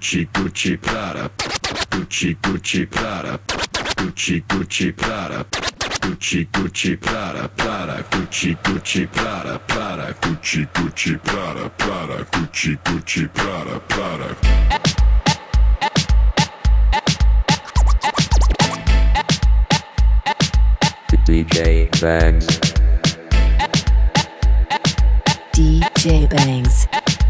Gucci, Gucci, Prada. Gucci, Gucci, Prada. Gucci, Gucci, Prada. Gucci, Gucci, Prada, Prada. Gucci, Gucci, Prada, Prada. Gucci, Gucci, Prada, Prada. Gucci, Gucci, Prada, Prada. DJ Bangs. DJ Bangs.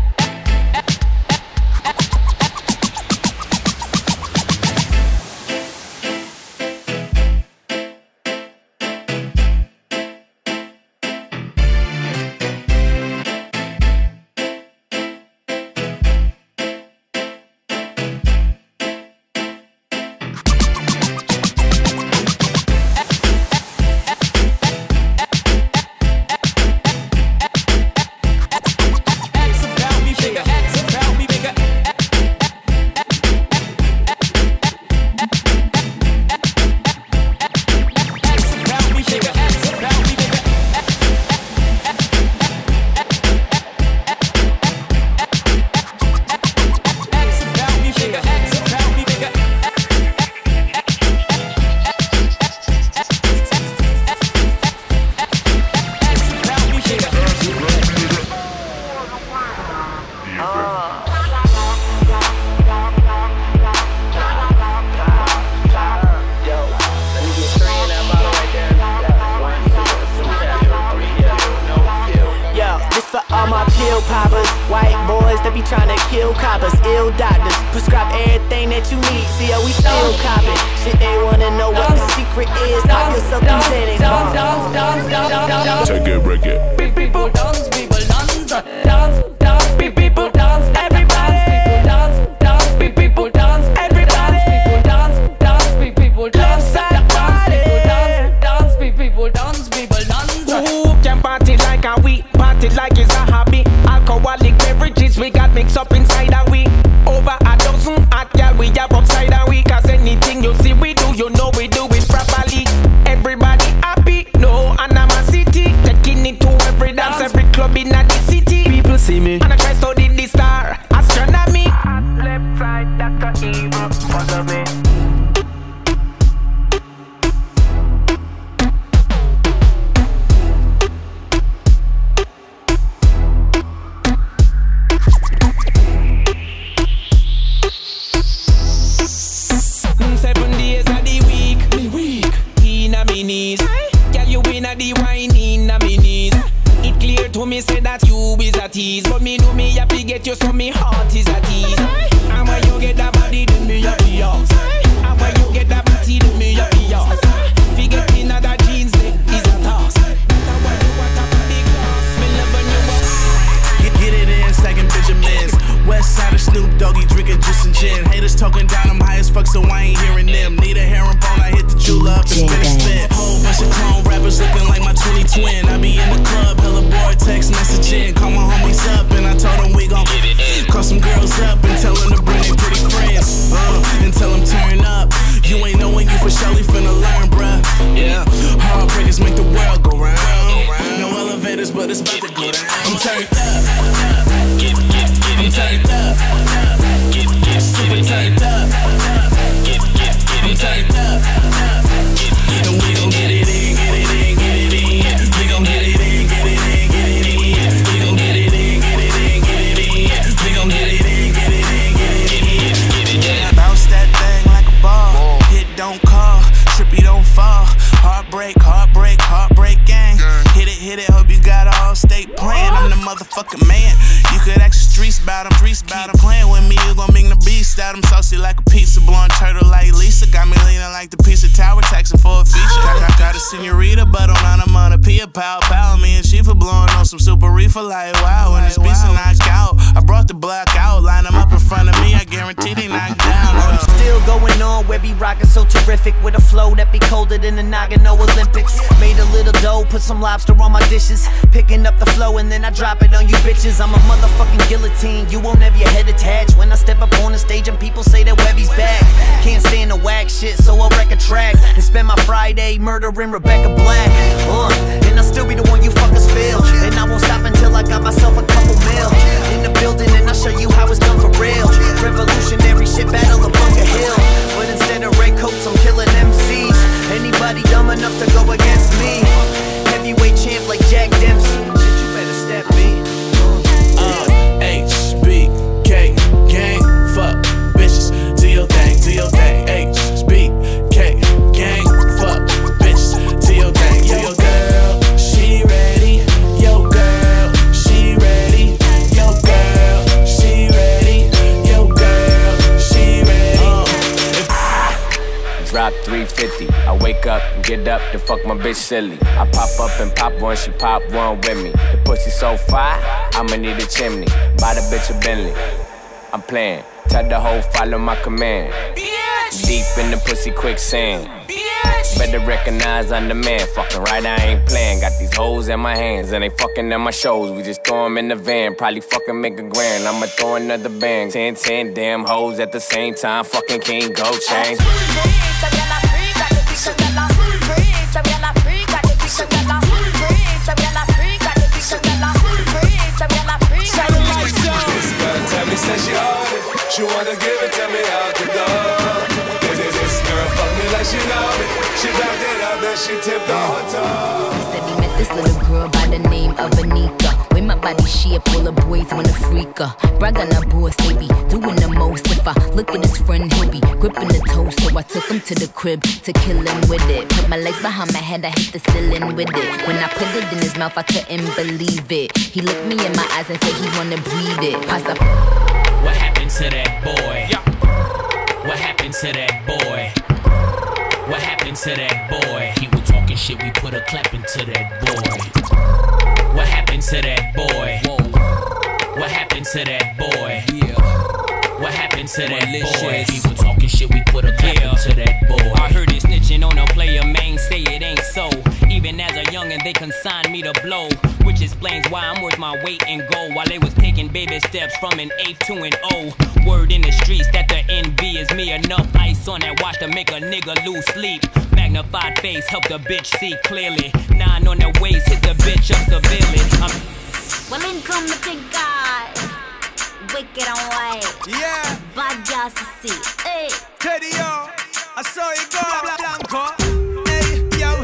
Take it, break it. Big people dance, people dance, dance, dance. Big people dance, everybody. People dance, dance. Big people dance, everybody. People dance, dance. Big people dance, dance. Dance, big people dance, people dance. Who can party like a we? Party like it's a hobby. Alcoholic beverages we got mixed up inside a we. Over a dozen hot girl we have upside a we. Cause anything you see we do, you know we do it properly. Everybody happy, no animosity. Taking it to every dance, every club in the city. People see me and I try study the star astronomy. Left side, Dr. Evil, follow me. Me say that you is a tease, but me know me have to get you so me heart is at ease. And when you get that body, then me a yours. And when you get that body, then me a yours. Forget in other jeans, is a toss. That's why you want a body gloss. Me love when you walk. Get it in, stacking Benjamins. West side of Snoop Doggy drinking juice and gin. Haters talking down, I'm high as fuck, so I ain't hearing them. Need a herringbone, I hit the jeweler up and spin a spin. Whole bunch of clone rappers looking like my 20 twin. I be in the club, hella boy text messaging. Call my homies up and I told them we gon' get it. Call some girls up and tell them to bring their pretty friends. And tell them turn up. You ain't knowing you for surely finna learn, bruh. Yeah, heartbreakers make the world go round. No elevators, but it's about to go down. I'm turned up. I'm turned up. Super turned up. I'm turned up. And we gon' get it in, get it in, get it in. We gon' get it in, get it in, get it in. We gon' get it in, get it in, get it in. We gon' get it in, get it in, get it in. Bounce that thing like a ball. Hit don't call, trippy don't fall. Heartbreak, heartbreak, heartbreak gang. Hit it, hope you got all state playing. I'm the motherfucking man. You could ask the streets about him, playing with me, you gon' bring the beast out. I'm saucy like a pizza, blowing turtle like Lisa. Got me leaning like the piece of tower, taxing for a feature. Got a senorita, but on a monopia, pow. Me and she for blowing on some super reefer like wow. When this piece of knocked out, I brought the block out, line them up in front of me, I guarantee they knock down. Still going on, where be rockin' so terrific with a flow that be colder than the Nagano Olympics. Made a little dough, put some lobster on my dishes, picking up the flow and then I drop it on you bitches. I'm a motherfucking guillotine, you won't have your head attached. When I step up on the stage and people say that Webby's back, can't stand the whack shit, so I'll wreck a track and spend my Friday murdering Rebecca Black. And I'll still be the one you fuckers feel, and I won't stop until I got myself a couple mil in the building, and I'll show you how it's done for real. Revolutionary Glock 350. I wake up and get up to fuck my bitch silly. I pop up and pop one, she pop one with me. The pussy so fire, I'ma need a chimney. Buy the bitch a Bentley. I'm playing. Tell the hoe follow my command. Deep in the pussy quicksand. Better recognize I'm the man. Fucking right, I ain't playing. Got these hoes in my hands and they fucking in my shows. We just throw them in the van. Probably fucking make $1 grand. I'ma throw another bang. 10 damn hoes at the same time. Fucking King Gold Chain. Said she on it, she wanna give it to me out the door. This girl fuck me like she know me. She backed it up, then she tipped the hotel. He said he met this little girl by the name of Anika. With my body shape, all the boys wanna freak her. Brag on her boss, they be doing the most. If I look at his friend, he'll be gripping the toast. So I took him to the crib to kill him with it. Put my legs behind my head, I hit the ceiling with it. When I put it in his mouth, I couldn't believe it. He looked me in my eyes and said he wanna breathe it. Pass up. What happened to that boy? What happened to that boy? What happened to that boy? He was talking shit, we put a clap into that boy. What happened to that boy? What happened to that boy? What happened to that boy? He was talking shit, we put a clap into that boy. I heard it snitching on a player, man, say it ain't so. Even as a youngin', they consigned me to blow, which explains why I'm worth my weight in gold. While they was taking baby steps from an 8 to an O. Word in the streets that the envy is me. Enough ice on that watch to make a nigga lose sleep. Magnified face, help the bitch see clearly. 9 on the waist, hit the bitch up severely. Women come to take God. Wicked and white. Yeah. Bad girls to see. Hey. Teddy, yo. I saw you go. Blanco. Hey, yo.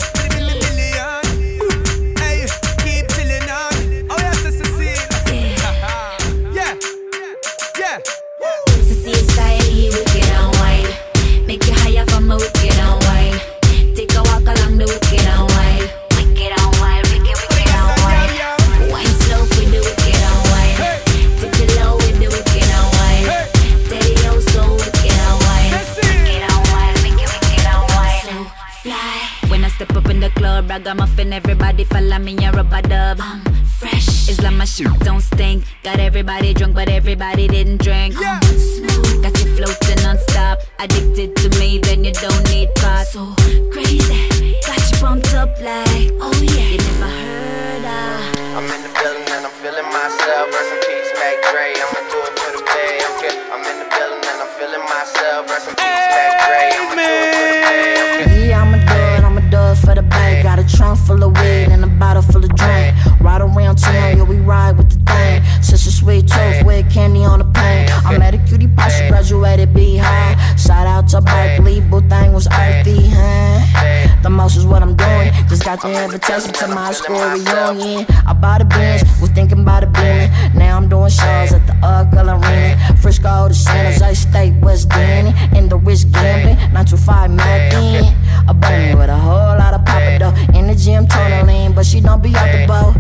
Million. Hey, keep chilling on. Oh, yes, it's a scene. Yeah. Yeah. Cecile style, he wicked and white. Make you higher from a wicked and white. Take a walk along the wicked and white. Wicked and white, wicked and white. Wine slow for the wicked and white. Take it low with the wicked and white. Teddy, oh, so wicked and white. Wicked and white, wicked and white. So fly. When I step up in the club, ragamuffin, everybody follow me, a rubber dub. I'm fresh. Islam, my shit don't stink. Got everybody drunk, but everybody didn't drink. Smooth, got you floating non-stop. Addicted to me, then you don't need pot. So crazy, got you pumped up like, oh yeah, you never heard of. I'm in the building and I'm feeling myself. Rest in peace, Mac Dre. I'ma do it for the bay. Okay, I'm in the building and I'm feeling myself. Rest in peace, Mac Dre. I'ma do it for the bay. Okay. Yeah, I'ma do it for the bay. Got a trunk full of weed and a bottle full of drink. Ride around town, yeah, we ride with the thing. Such a sweet tooth with candy on the paint. I met a cutie pie, she graduated Beehive. Shout out to Berkeley, boo thing was earthy, huh? The most is what I'm doing. Just got the invitation to my school reunion. I bought a Benz, was thinking about a Bentley. Now I'm doing shows at the Ugly Arena. Frisco to San Jose State, West Denny. In the risk gambling, 925 Mackin. A bunny with a whole lot of papa dough. In the gym, tunneling, but she don't be out the boat.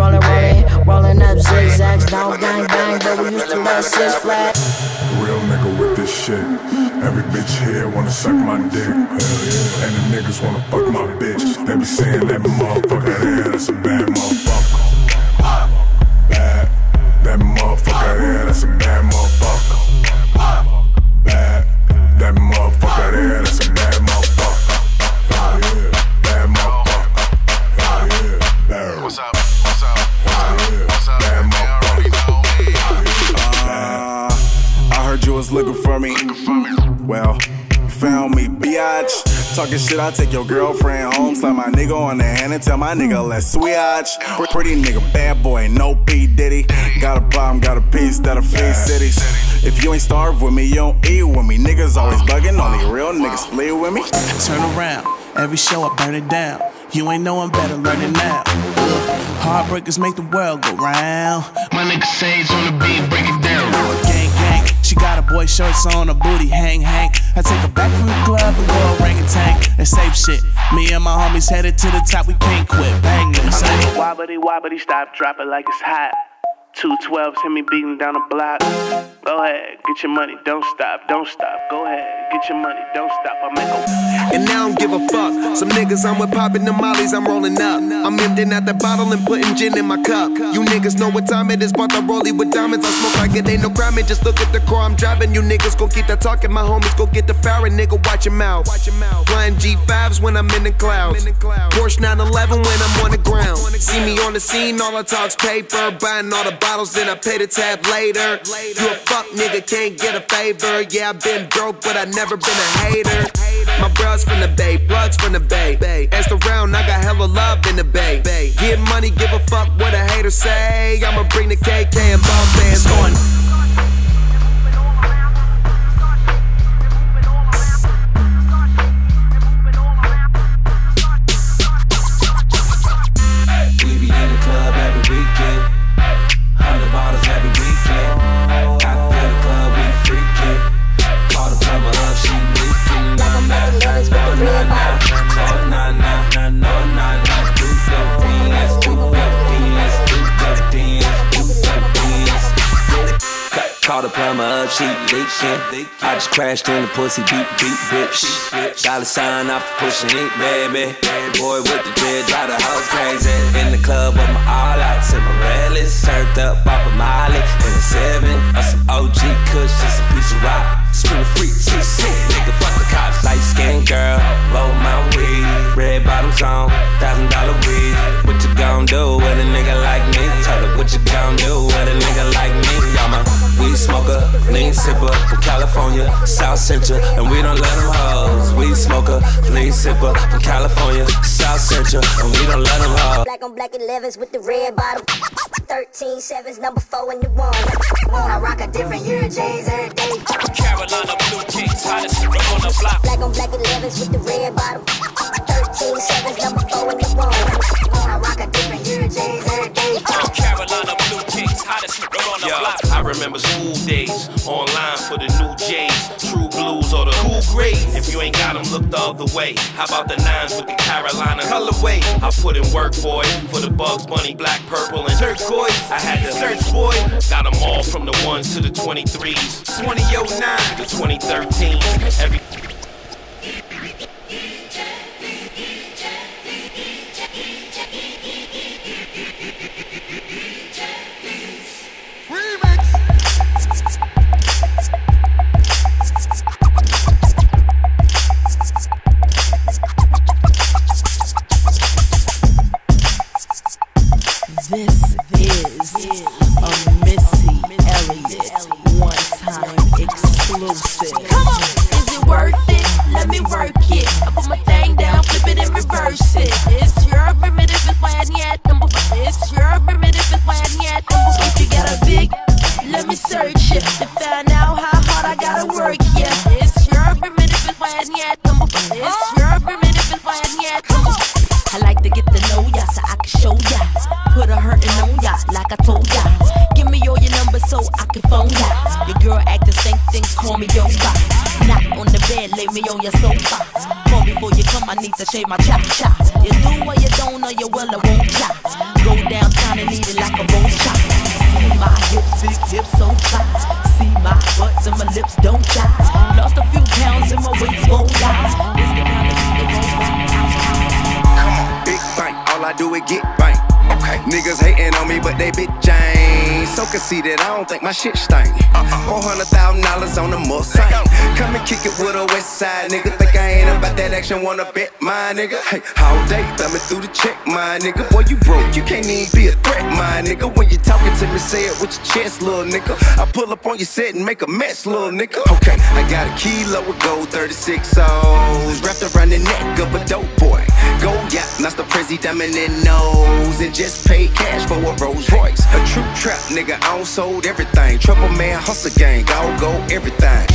Rolling up zigzags, don't gang bang, but we used to love Six Flags. Real nigga with this shit. Every bitch here wanna suck my dick. Hell yeah. And the niggas wanna fuck my bitch. They be saying that motherfucker there, that's a bad motherfucker. Bad. That motherfucker there, that's a bad motherfucker. Bad. That motherfucker there, that's a bad motherfucker. Hell yeah. Bad motherfucker. Hell yeah. Bad. What's up? What's up? What's up? Bad motherfucker. I heard you was looking for me. Well, found me, biatch. Talking shit, I take your girlfriend home. Slap my nigga on the hand and tell my nigga let's switch. Pretty nigga, bad boy, no P Diddy. Got a problem, got a piece that'll feed cities. If you ain't starved with me, you don't eat with me. Niggas always bugging, only real niggas flee with me. Turn around, every show I burn it down. You ain't knowin' better, learn it now. Heartbreakers make the world go round. My nigga Sage on the beat, break it down. Gang, gang, she got a boy shorts on, her booty hang, hang. I take her back from the club and go orangutan. That safe shit, me and my homies headed to the top, we can't quit. Bang this, Wobbity, wobbity, stop, drop it like it's hot. 212s, hit me beating down the block. Go ahead, get your money, don't stop, don't stop. Go ahead, get your money, don't stop. I make a and I don't give a fuck. Some niggas I'm with popping the mollies, I'm rolling up. I'm emptying out the bottle and putting gin in my cup. You niggas know what time it is, bought the rollie with diamonds. I smoke like it ain't no crime, and just look at the car I'm driving. You niggas gon' keep that talking, my homies go get the Farrah, nigga, watch your mouth. Flying G5s when I'm in the clouds. Porsche 911 when I'm on the ground. See me on the scene, all I talk's paper. Buying all the bottles, then I pay the tab later. You a fuck nigga, can't get a favor. Yeah, I've been broke, but I never been a hater. My bros from the Bay, plugs from the Bay. Asked around, I got hella love in the Bay. Get money, give a fuck what a hater say. I'ma bring the KK and ball bands on. We be in the club every weekend. 100 bottles every weekend. After the club, we freaking. Call the plumber up, she leaking. Call the plumber up, she leaking. I just crashed in the pussy, beat, bitch. Dollar sign off pushing it, baby. Boy with the dread, drive the house crazy. In the club with my all out, and my relics. Turned up off a Molly in a 7. Or some OG Kush, just a piece of rock. Screw free, CC, nigga, fuck the cops. Light skin girl, roll my weed. Red bottoms on, $1,000 weed. What you gon' do with a nigga like me? Tell her what you gon' do with a nigga like me. I'm a weed smoker, lean sipper from California, South Central, and we don't let them hoes. Weed smoker, lean sipper from California, South Central, and we don't let them hoes. Black on black 11s with the red bottom. 13 7s, number 4 in the one. Wanna rock a different year J's every day. Carolina blue jeans, hottest shit on the block. Black on black 11s with the red bottom. 13 7s, number 4 in the one. Wanna rock a different year J's every day. Carolina blue jeans, hottest shit on the block. I remember school days, online for the new J's, True Blues or the cool grades. If you ain't got them, look the other way. How about the 9s with the Carolina colorway? I put in work, boy, for the Bugs Bunny, black, purple, and turquoise. I had to search, boy. Got them all from the 1s to the 23s, 2009 to 2013s. Every This is a Missy Elliott one-time exclusive. Come on, is it worth it? Let me work it. I put my thing down, flip it and reverse it. It's your primitive, it's why I need number. It's your primitive, it's why I need number. If you got a big, let me search it to find out how hard I gotta work. Yeah, it's your primitive, it's why I need number. It's your primitive, it's why I need number. I like to get to know ya so I can show ya. Put a hurtin' on ya like I told ya. Give me all your numbers so I can phone ya. Your girl act the same thing, call me yoga. Not on the bed, lay me on your sofa. Call before you come, I need to shave my cha-cha. You do or you don't, or you will or won't cha. Go downtown and eat it like a roll chop. See my hips, big hips so tight. See my butts and my lips don't die. Lost a few pounds and my weight's gon' die. It's the kind of shit Big bank, all I do is get bank. Okay. Niggas hating on me, but they bitch ain't so conceited, I don't think my shit stink. $400,000 on the Mustang. Come and kick it with a West Side nigga. Think I ain't about that action, wanna bet my nigga. Hey, all day thumbing through the check, my nigga. Boy, you broke, you can't even be a threat, my nigga. When you talking to me, say it with your chest, little nigga. I pull up on your set and make a mess, little nigga. Okay, I got a kilo with gold 36 O's wrapped around the neck of a dope boy. Go yeah, that's the Prezi diamond in nose. And just paid cash for a Rolls Royce. A true trap nigga, I don't sold everything. Trouble man, hustle gang, all go everything.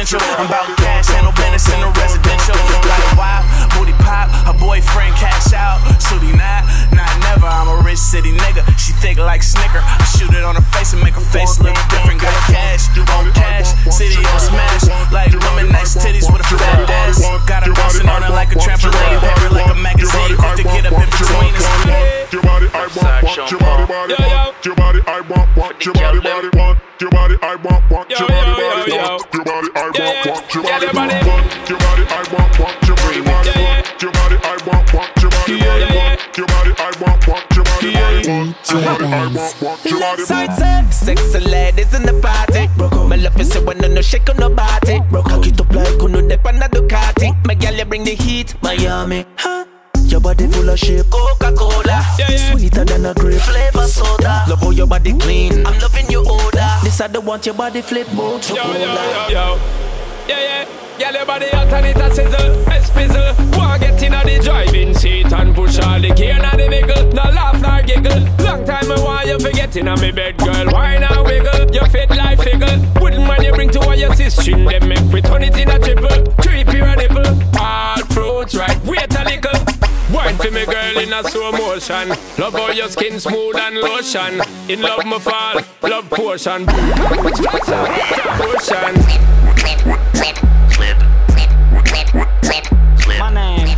confidential. I'm about cash, handle business in a residential. Like wild, booty pop, her boyfriend cash out. Sooty not never. I'm a rich city nigga. She thick like Snicker. I shoot it on her face and make her face look different. Got cash, on cash, city on smash. Like women nice titties with a fat ass. Got her bouncing on it like a trampoline, paper like a magazine. Quick to get up in between us. Your body, I want your body, body, your body, I want your body, body, want your body, I want your body, body, your body, I want your body, body, your body, I want your body, body, your body, I want your body, body, your body, I want your body, body, Side sexy ladies in the party. My love is so when no shake on the body. Cock it up like uno de pana Ducati. My gal you bring the heat, Miami. Your body full of shape, Coca-Cola, sweeter than a grape, flavor soda. Love how your body clean, I'm loving your odor. This I don't want your body flip mode to cola. Girl, your body hot and it a sizzle, a spizzle. Wanna get in the driving seat and push all the gear in the vehicle. No laugh nor giggle. Long time I want you forget in me bed, girl. Why not wiggle? You fit like figgle. Wouldn't mind you bring to all your sister. Them make we turn it in a triple. Trip your nipple. All fruits right, wait a little. Wine for me girl in a slow motion. Love how your skin smooth and lotion. In love me fall, love potion. My name.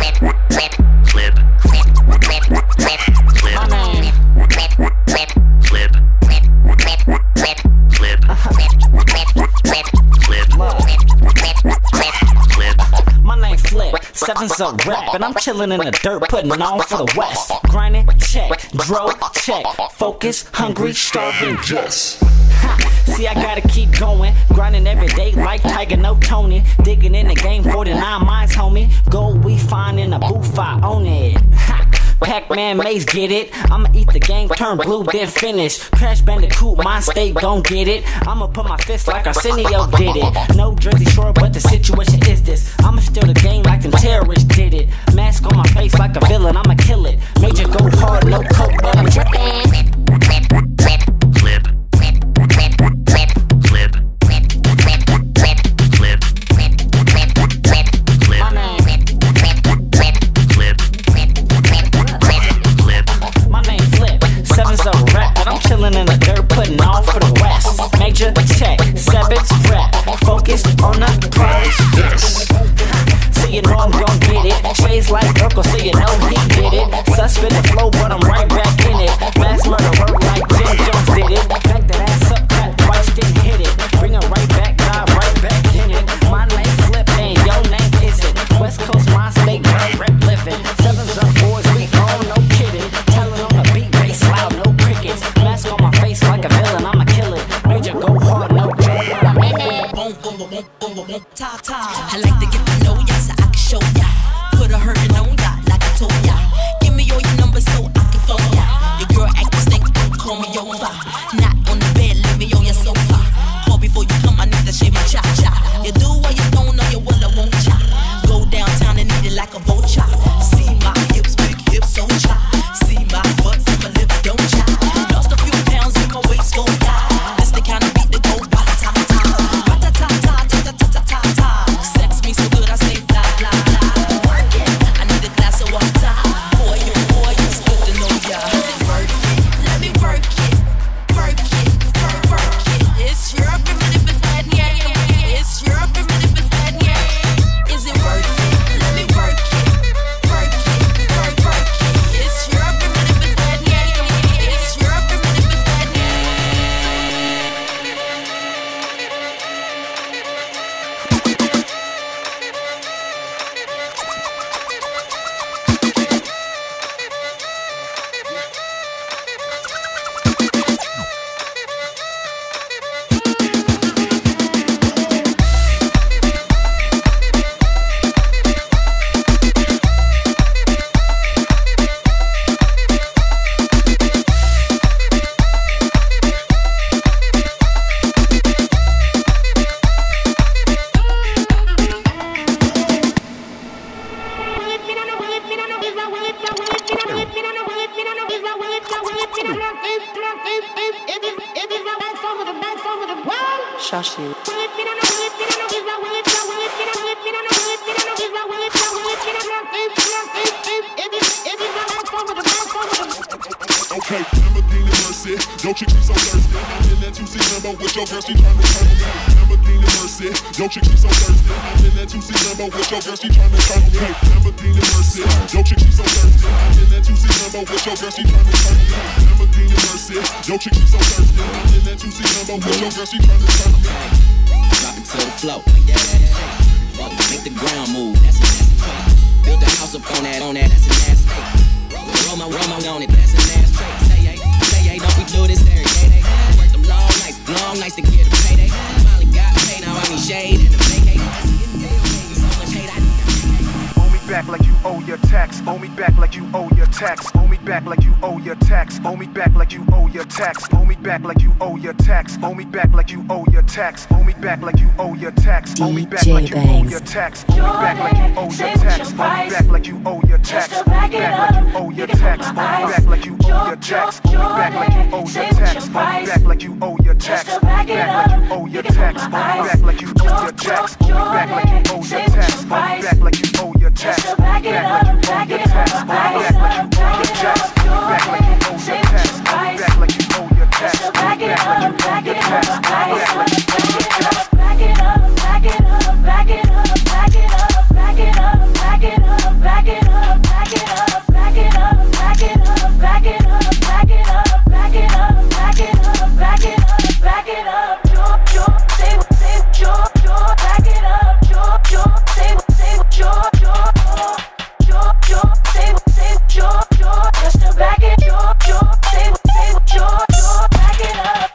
My name Flip, 7's a rap, and I'm chillin' in the dirt, putting on for the West. Grinding, check, dro, check, focus, hungry, starving, yes. See, I gotta keep going, grinding every day like Tiger, no Tony. Digging in the game, 49 minds, homie. Gold we find in a booth, I own it. Pac-Man Maze, get it? I'ma eat the game, turn blue, then finish. Crash Bandicoot, mind state, gon' get it. I'ma put my fist like Arsenio did it. No Jersey Shore, but the situation is this. I'ma steal the game like them terrorists did it. Mask on my face like a villain, I'ma kill it. Major go hard, no coke, but I'm drippin'. In the dirt, putting on for the West. Major check, 7's rap, focus on the prize, yes. So you know I'm gon' get it. Shades like Urkel, so you know he did it. Suspend the flow, but I'm right back in it. Mass murderer like Jim Jones did it. Back that ass up, cut twice, then hit it. Bring it right back, dive right back in it. My name Flip, and your name is it. West Coast, my state, rap living. 7's up, boys, we on, no kidding. Telling on the beat, bass loud, no crickets. Mask on my face like a villain, I'ma kill it. Major go hard, no joke. I like to get to know ya so I can show ya. Put a hurtin' on ya like I told ya. Give me all your numbers so I can phone ya. Your girl act a stink, call me over. Not on the bed, leave me on your sofa. Call before you come, I need to shave my cha-cha. You do what you don't know, you will, I won't cha. Go downtown and eat it like a vulture. See my hips, big hips, so cha. See my butt, see my lips, don't cha. Lost a few pounds in my waist, go ya. This the kind of beat that go ba-ta-ta-ta. Ba-ta-ta-ta-ta-ta-ta-ta-ta. Sex me so good, I say blah, blah, blah. I need a glass of water. Boy, it's good to know ya. Work it, let me work it. Work it, work it. It's your primitive bad, yeah. It's your primitive bad, yeah. Is it worth it? Let me work it. Work it, work it. It's your primitive bad, yeah. It's your primitive bad, yeah. Shashi. Hey, Lamborghini Mercy, yo chick she so thirsty. I'm in that 2C Lambo with your girl, she tryna turn me. Lamborghini Mercy, yo chick she so thirsty. I'm in that 2C Lambo with your girl, she tryna turn me. Hey, Lamborghini Mercy, yo chick she so thirsty. I'm in that 2C Lambo with your girl, she tryna turn me. Lamborghini Mercy, yo chick she so thirsty. I'm in that 2C Lambo with your girl, she tryna turn me. Drop it to the floor, make the ground move. That's a trait. Build a house up on that. That's an ass state. Roll my on it. That's an ass trait. Say, don't we do this every day? Work them long nights to get a payday. Finally got paid, now I need shade and a vacate. So much hate, Owe me back like you owe your tax. Owe me back like you owe your tax. Owe me back like you owe your tax. Owe me back like you owe your tax. Owe me back like you owe your tax. Owe me back like you owe your tax. Owe me back like you owe your tax. Owe me back like you owe your tax. Owe me back like you owe your tax. Owe me back like you owe your tax. Owe me back like you owe your tax. Owe me back like you owe your tax. Owe me back like you owe your tax. Owe me back like you owe your tax. Owe me back like you owe your tax. Owe me back like you owe your tax. Owe me back like you owe your tax. Owe me back like you owe your tax. Back like you owe your tax. Back like you owe your tax. Back like you owe your tax. Back like you owe your tax. Back like you owe your tax. Back like you owe your tax. Back it up, back it up, back it up, back it up, back it up, back it up, back it up, back it up, back it up, back it up, back it up, back it up, back it up, back it up, back it up, back it up. Say back it up. Say just to back it, say back it up,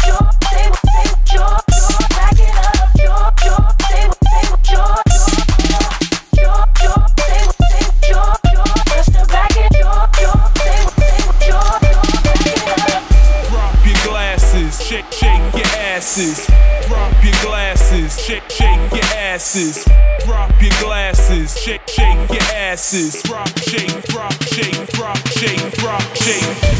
Drop your glasses, shake your asses. Drop your glasses, shake your asses. Drop, shake, drop, shake, drop, shake, drop, shake.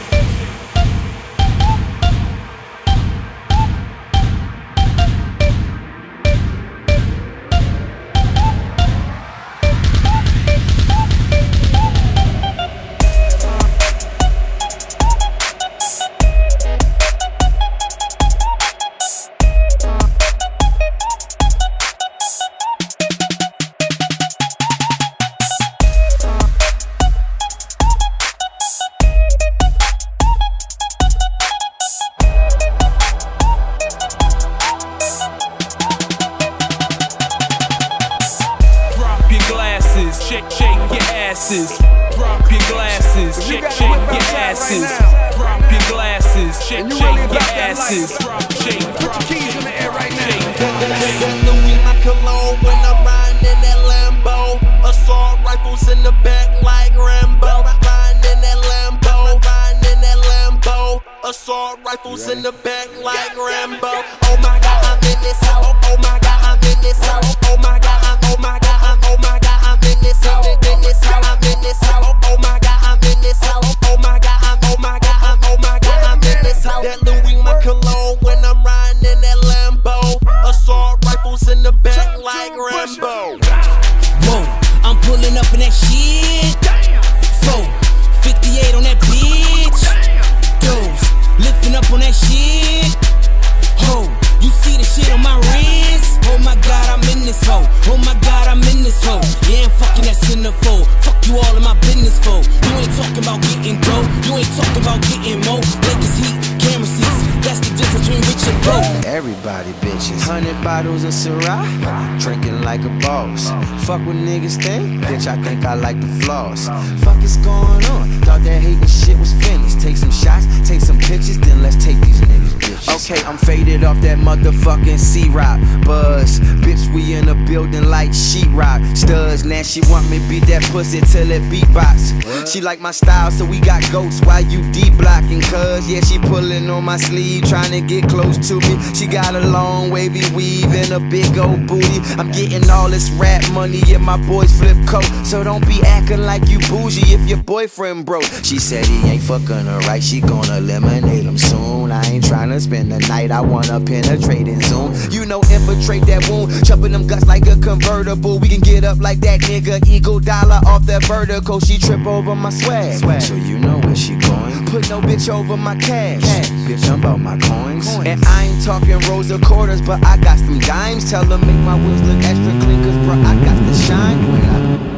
Shake your asses. Drop your glasses. Shake your asses. Drop your glasses. Shake your asses. Drop, shake, put your keys in the air right now. Louis my cologne when I'm riding in that Lambo. Assault rifles in the back like Rambo. Riding in that Lambo. Riding in that Lambo. Assault rifles in the back like Rambo. Oh my God, I'm in this house. Oh my God, I'm in this house. Oh my God, oh my God, oh my God, I'm in this house. In this house, I'm in this house. Oh my God, I'm in this house. Oh my God, oh my God, oh my God, I'm in this house. That Louis my cologne when I'm riding in that Lambo. Assault rifles in the back like Rambo. Whoa, I'm pulling up in that shit. 458 on that bitch. Dose, lifting up on that shit. Ho, you see the shit on my wrist? Oh my God, I'm in this hoe. Oh my God, I'm in this hoe. Yeah, I'm fucking that centerfold. Fuck you all in my business for. You ain't talking about getting dough. You ain't talking about getting more. Lakers heat, camera seats. That's the difference between rich and broke. Everybody bitches. 100 bottles of Syrah, drinking like a boss. Fuck what niggas think, bitch, I think I like the floss. Fuck is going on? Thought that hating shit was finished. Take some shots, take some pictures, then let's take these niggas, bitches. Okay, I'm faded off that motherfucking C-Rock buzz. Bitch, we in a building like sheetrock. Studs, now she want me beat that pussy till it beatbox. She like my style, so we got goats while you D-blocking. Cuz, yeah, she pulling on my sleeve, trying to get close to me. She got a long wavy weave and a big old booty. I'm getting all this rap money in my boy's flip coat. So don't be acting like you bougie if your boyfriend broke. She said he ain't fucking her right, she gonna eliminate him soon. I ain't trying to spend the night tight, I wanna penetrate and zoom. You know, infiltrate that wound, chopping them guts like a convertible. We can get up like that nigga, Eagle Dollar off that vertical. She trip over my swag, so you know where she going. Put no bitch over my cash, bitch, I'm about my coins. And I ain't talking rolls or quarters, but I got some dimes. Tell them make my wheels look extra clean, cause bro, I got the shine.